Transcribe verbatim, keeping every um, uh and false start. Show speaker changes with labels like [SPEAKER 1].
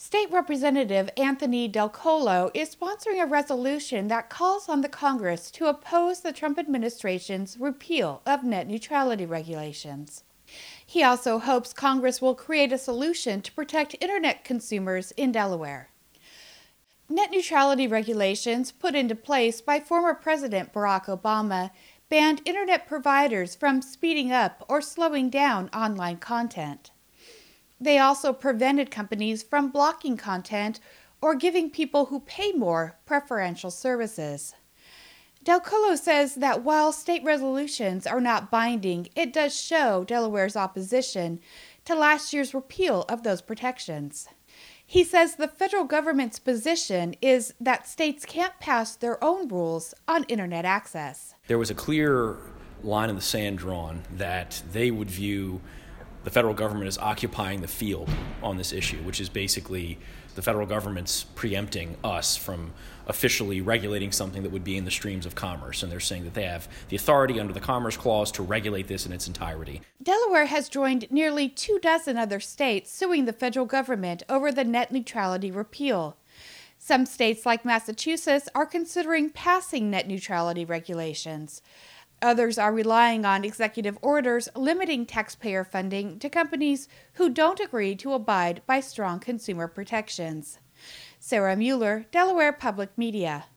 [SPEAKER 1] State Representative Anthony Del Colo is sponsoring a resolution that calls on the Congress to oppose the Trump administration's repeal of net neutrality regulations. He also hopes Congress will create a solution to protect Internet consumers in Delaware. Net neutrality regulations put into place by former President Barack Obama banned Internet providers from speeding up or slowing down online content. They also prevented companies from blocking content or giving people who pay more preferential services. Del Colo says that while state resolutions are not binding, it does show Delaware's opposition to last year's repeal of those protections. He says the federal government's position is that states can't pass their own rules on Internet access.
[SPEAKER 2] There was a clear line in the sand drawn that they would view the federal government is occupying the field on this issue, which is basically the federal government's preempting us from officially regulating something that would be in the streams of commerce. And they're saying that they have the authority under the Commerce Clause to regulate this in its entirety.
[SPEAKER 1] Delaware has joined nearly two dozen other states suing the federal government over the net neutrality repeal. Some states, like Massachusetts, are considering passing net neutrality regulations. Others are relying on executive orders limiting taxpayer funding to companies who don't agree to abide by strong consumer protections. Sarah Mueller, Delaware Public Media.